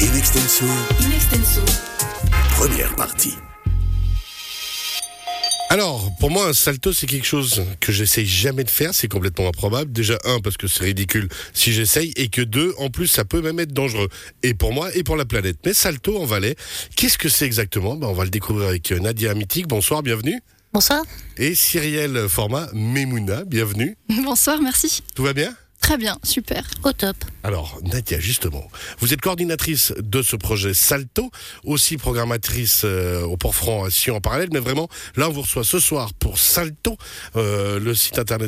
In extenso. In extenso. Première partie. Alors, pour moi, un salto, c'est quelque chose que j'essaye jamais de faire, c'est complètement improbable. Déjà, parce que c'est ridicule si j'essaye, et que deux, en plus, ça peut même être dangereux. Et pour moi, et pour la planète. Mais salto en Valais, qu'est-ce que c'est exactement ? On va le découvrir avec Nadia Mythique. Bonsoir, bienvenue. Bonsoir. Et Cyrielle Format, Memouna, bienvenue. Bonsoir, merci. Tout va bien ? Très bien, super. Au top. Alors, Nadia, justement, vous êtes coordinatrice de ce projet Salto, aussi programmatrice au Port-Franc à Sion en parallèle, mais vraiment, là, on vous reçoit ce soir pour Salto, le site internet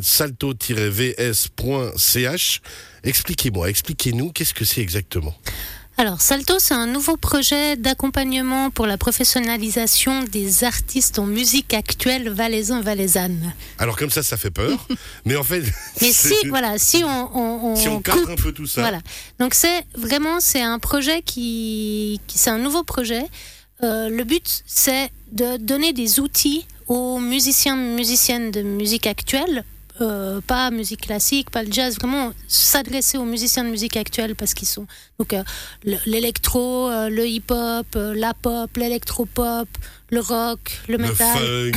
salto-vs.ch. Expliquez-nous, qu'est-ce que c'est exactement ? Alors, Salto, c'est un nouveau projet d'accompagnement pour la professionnalisation des artistes en musique actuelle valaisan-valaisanne. Alors, comme ça fait peur, mais en fait... Mais si on cadre coupe, un peu tout ça... Voilà. Donc, c'est un projet c'est un nouveau projet. Le but, c'est de donner des outils aux musiciennes de musique actuelle, pas musique classique, pas le jazz, vraiment s'adresser aux musiciens de musique actuelle parce qu'ils sont donc l'électro, le hip-hop, la pop, l'électro-pop, le rock, le metal,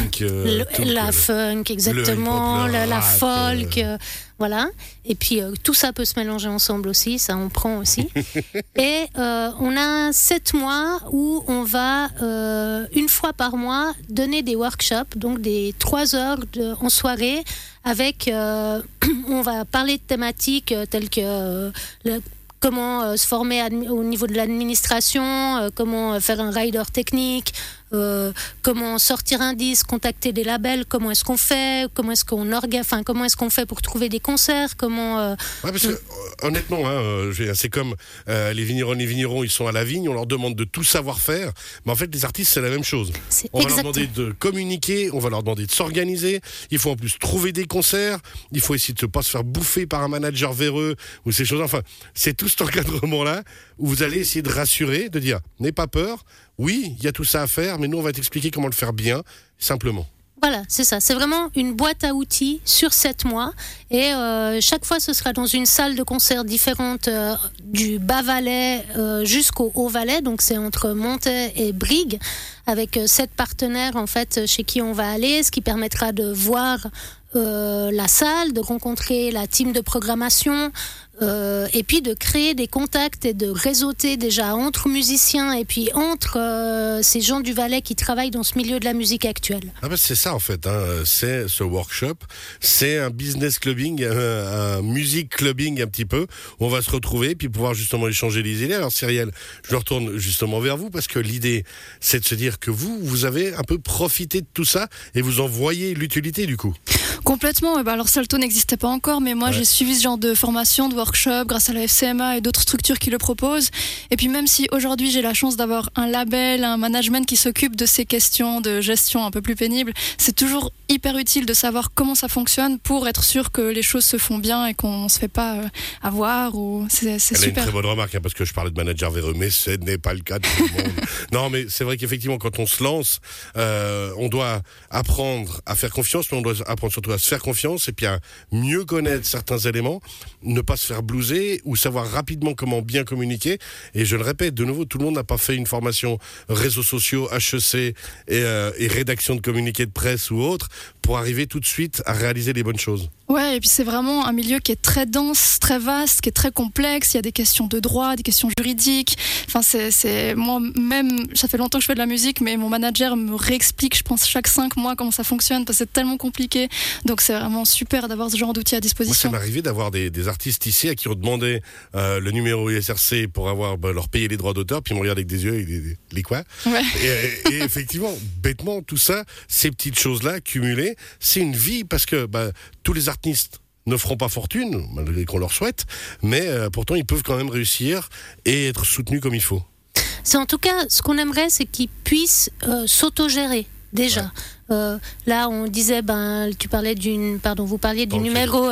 la funk, exactement, la folk, voilà. Et puis tout ça peut se mélanger ensemble aussi, ça on prend aussi. Et on a 7 mois où on va une fois par mois donner des workshops, donc des 3 heures en soirée avec, on va parler de thématiques telles que comment se former au niveau de l'administration, comment faire un rider technique, comment sortir un disque, contacter des labels, comment est-ce qu'on fait, comment est-ce qu'on fait pour trouver des concerts, Ouais, parce que honnêtement, c'est comme les vignerons, ils sont à la vigne, on leur demande de tout savoir faire, mais en fait les artistes c'est la même chose. On va leur demander de communiquer, on va leur demander de s'organiser, il faut en plus trouver des concerts, il faut essayer de ne pas se faire bouffer par un manager véreux ou ces choses, enfin c'est tout cet encadrement-là où vous allez essayer de rassurer, de dire n'aie pas peur, oui, il y a tout ça à faire, mais nous, on va t'expliquer comment le faire bien, simplement. Voilà, c'est ça. C'est vraiment une boîte à outils sur 7 mois. Et chaque fois, ce sera dans une salle de concert différente du Bas-Valais jusqu'au Haut-Valais. Donc, c'est entre Montaix et Brigue, avec 7 partenaires, en fait, chez qui on va aller, ce qui permettra de voir la salle, de rencontrer la team de programmation, et puis de créer des contacts et de réseauter déjà entre musiciens et puis entre ces gens du Valais qui travaillent dans ce milieu de la musique actuelle. C'est ça en fait, c'est ce workshop, c'est un business clubbing, un music clubbing un petit peu, où on va se retrouver puis pouvoir justement échanger les idées. Alors Cyrielle, je me retourne justement vers vous parce que l'idée c'est de se dire que vous avez un peu profité de tout ça et vous en voyez l'utilité du coup. Complètement, alors Salto n'existait pas encore, mais moi j'ai suivi ce genre de formation, de workshop grâce à la FCMA et d'autres structures qui le proposent. Et puis même si aujourd'hui j'ai la chance d'avoir un label, un management qui s'occupe de ces questions de gestion un peu plus pénibles, c'est toujours hyper utile de savoir comment ça fonctionne pour être sûr que les choses se font bien et qu'on ne se fait pas avoir. C'est super. Elle a une très bonne remarque, parce que je parlais de manager véreux, mais ce n'est pas le cas de tout le monde. Non, mais c'est vrai qu'effectivement, quand on se lance, on doit apprendre à faire confiance, mais on doit apprendre surtout à se faire confiance et puis à mieux connaître certains éléments, ne pas se faire blouser ou savoir rapidement comment bien communiquer. Et je le répète, de nouveau, tout le monde n'a pas fait une formation réseaux sociaux, HEC et rédaction de communiqué de presse ou autre pour arriver tout de suite à réaliser les bonnes choses. Ouais, et puis c'est vraiment un milieu qui est très dense, très vaste, qui est très complexe. Il y a des questions de droit, des questions juridiques. Enfin, c'est moi-même, ça fait longtemps que je fais de la musique, mais mon manager me réexplique, je pense, chaque 5 mois comment ça fonctionne, parce que c'est tellement compliqué. Donc c'est vraiment super d'avoir ce genre d'outils à disposition. Moi, ça m'est arrivé d'avoir des artistes ici à qui on demandait le numéro ISRC pour leur payer les droits d'auteur, puis ils me regardent avec des yeux, les quoi ? Ouais. Et effectivement, bêtement, tout ça, ces petites choses-là, cumulées, c'est une vie, parce que tous les artistes ne feront pas fortune, malgré qu'on leur souhaite, mais pourtant ils peuvent quand même réussir et être soutenus comme il faut. C'est en tout cas, ce qu'on aimerait, c'est qu'ils puissent s'autogérer, déjà. Ouais. Là, on disait, vous parliez du numéro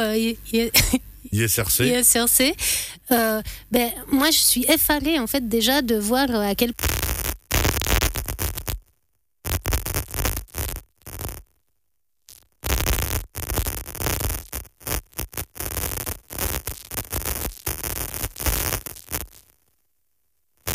ISRC. Moi, je suis effarée, en fait, déjà, de voir à quel point